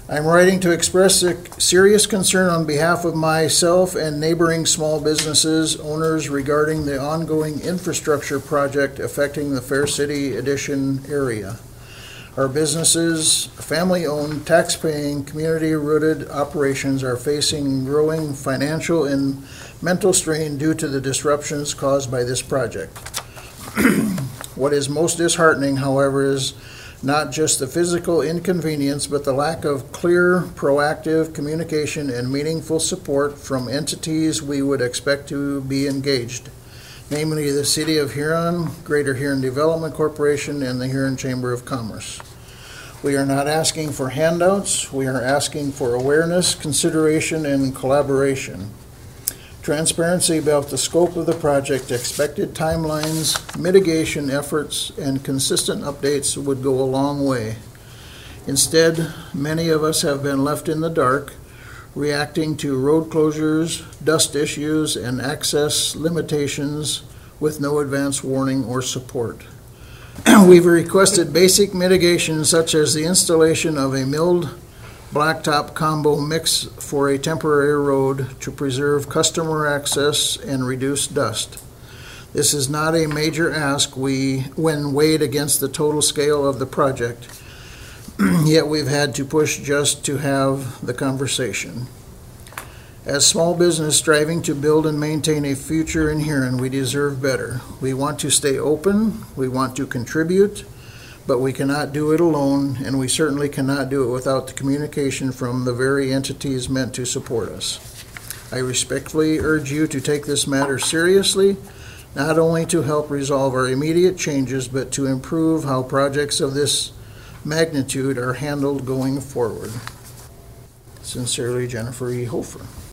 I'm writing to express a serious concern on behalf of myself and neighboring small businesses owners regarding the ongoing infrastructure project affecting the Fair City Addition area. Our businesses, family-owned, tax-paying, community-rooted operations are facing growing financial and mental strain due to the disruptions caused by this project. What is most disheartening, however, is not just the physical inconvenience, but the lack of clear, proactive communication and meaningful support from entities we would expect to be engaged, namely the City of Huron, Greater Huron Development Corporation, and the Huron Chamber of Commerce. We are not asking for handouts. We are asking for awareness, consideration, and collaboration. Transparency about the scope of the project, expected timelines, mitigation efforts, and consistent updates would go a long way. Instead, many of us have been left in the dark, reacting to road closures, dust issues, and access limitations with no advance warning or support. We've requested basic mitigation such as the installation of a milled blacktop combo mix for a temporary road to preserve customer access and reduce dust. This is not a major ask when weighed against the total scale of the project, yet we've had to push just to have the conversation. As small business striving to build and maintain a future in Huron, we deserve better. We want to stay open, we want to contribute, but we cannot do it alone, and we certainly cannot do it without the communication from the very entities meant to support us. I respectfully urge you to take this matter seriously, not only to help resolve our immediate changes, but to improve how projects of this magnitude are handled going forward. Sincerely, Jennifer E. Hofer.